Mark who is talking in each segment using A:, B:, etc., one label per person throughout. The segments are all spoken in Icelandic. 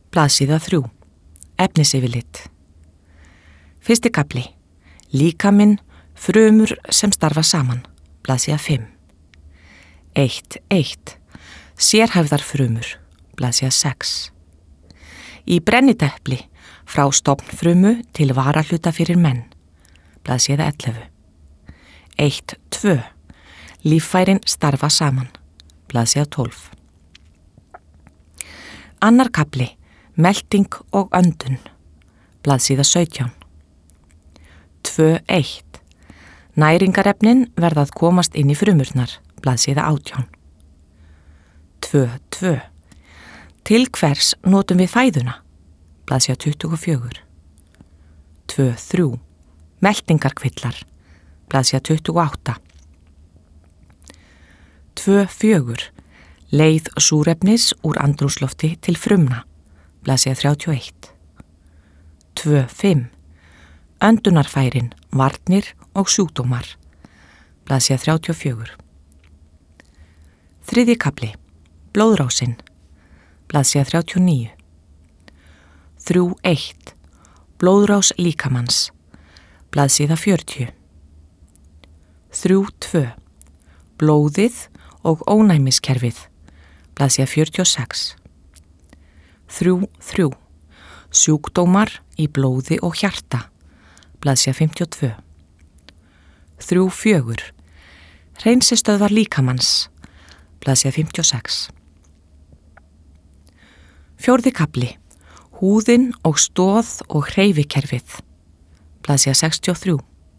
A: Blaðsíða 3. Efnisyfirlit. Fyrsti kafli. Líkaminn, frumur sem starfa saman. Blaðsíða 5. 1.1. Sérhæfðar frumur. Blaðsíða 6. Í brennidepli, frá stofnfrumu til varahluta fyrir menn. Blaðsíða 11. 1.2. Líffærin starfa saman. Blaðsíða 12. Annar kafli. Melting og öndun. Blaðsíða 17. 2.1. Næringarefnin verða að komast inn í frumurnar. Blaðsíða 18. 2.2. Til hvers notum við fæðuna? Blaðsíða 24. 2.3. Meltingarkvillar. Blaðsíða 28. 2.4. Leið súrefnis úr andrúmslofti til frumna. Blaðsíða 31. 2.5. Öndunarfærin, varnir og sjúkdómar. Blaðsíða 34. Þriðji kafli. Blóðrásinn. Blaðsíða 39. 3.1. Blóðrás líkamanns. Blaðsíða 40. 3.2. Blóðið og ónæmiskerfið. Blaðsíða 46. 3.3. Sjúkdómar í blóði og hjarta. Blaðsíða 52. 3.4. Hreinsistöðvar líkamanns. Blaðsíða 56. Fjórði kafli. Húðin og stoð og hreyfikerfið. Blaðsíða 63.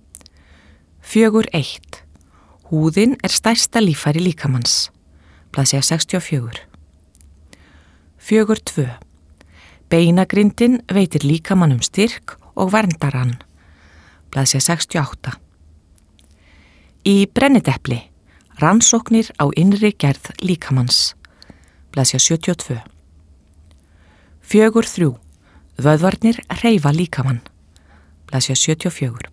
A: 4.1. Húðin er stærsta líffæri líkamanns. Blaðsíða 64. 4.2. Beinagrindin veitir líkamannum styrk og verndar hann. Blaðsíða 68. Í brennidepli. Rannsóknir á innri gerð líkamanns. Blaðsíða 72. 4.3. Vöðvarnir hreyfa líkamann. Blaðsíða 74.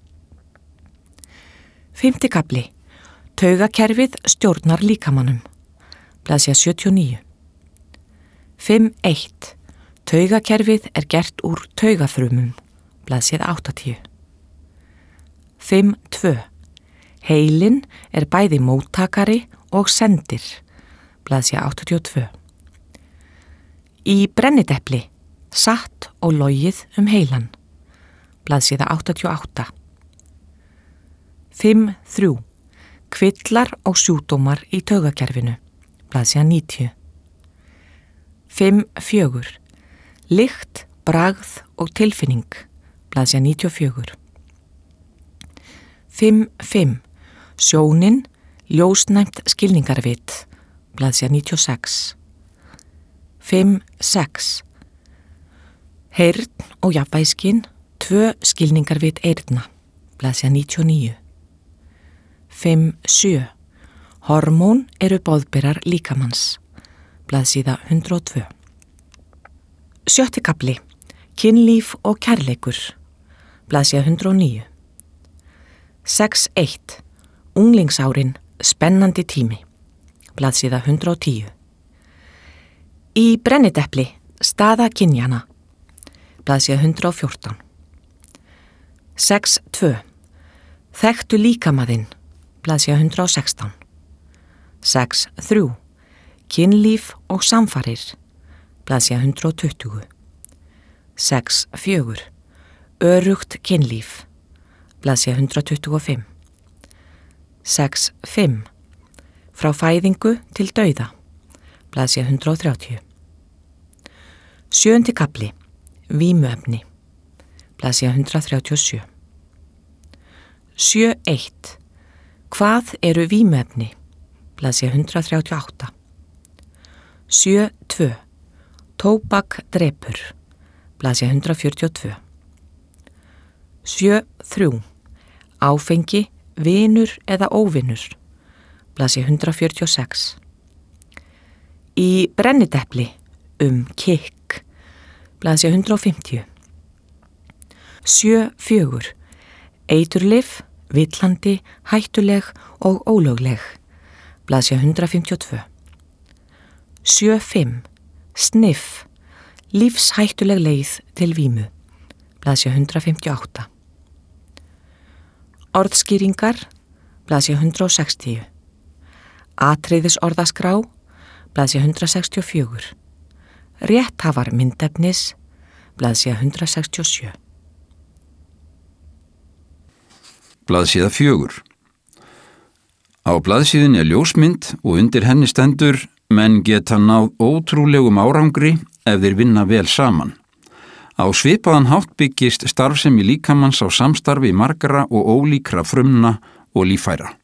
A: Fimmti kafli. Taugakerfið stjórnar líkamannum. Blaðsíða 79. 5.1. Taugakerfið er gert úr taugafrumum. Blaðsíða 80. 5.2. Heilinn er bæði móttakari og sendir. Blaðsíða 82. Í brennidepli. Satt og logið heilan. Blaðsíða 88. 5.3. Kvillar og sjúkdómar í taugakerfinu. Blaðsíða 90. 5.4. Lykt, bragð og tilfinning. Blaðsíða 94. 5.5. Sjónin, ljósnæmt skilningarvit. Blaðsíða 96. 5.6. Heyrn og jafnvægisskyn, 2 skilningarvit eyrna. Blaðsíða 99. 5.7. Hormón eru boðberar líkamanns. Blaðsíða 102. Sjötti kafli. Kynlíf og kærleikur. Blaðsíða 109. 6.1. Unglingsárin, spennandi tími. Blaðsíða 110. Í brennidepli, staða kynjana. Blaðsíða 114. 6.2. Þekktu líkamaðinn. Blaðsíða 116. 6.3. Kynlíf og samfarir. Blaðsíða 120. 6.4. Örugt kynlíf. Blaðsíða 125. 6.5. Frá fæðingu til dauða. Blaðsíða 130. Sjöundi kafli. Vímuefni. Blaðsíða 137. 7.1. Hvað eru vímuefni? Blaðsíða 138. 7.2. Tóbak drepur. Blaðsíða 142. 7.3. Áfengi, vinur eða óvinur. Blaðsíða 146. Í brennidepli, kikk. Blaðsíða 150. 7.4. Eiturlyf, villandi, hættuleg og ólögleg. Blaðsíða 152. 7.5. Sniff, Lífshættuleg leið til vímu. Blaðsíða 158. Orðskýringar. Blaðsíða 160. Atriðisorðaskrá. Blaðsíða 164. Rétthafar myndefnis. Blaðsíða 167.
B: Blaðsíða 4. Á blaðsíðunni ljósmynd og undir henni stendur: menn geta náð ótrúlegum árangri ef þeir vinna vel saman. Á svipaðan hátt byggist starfsemi líkamans á samstarfi margra og ólíkra frumna og líffæra.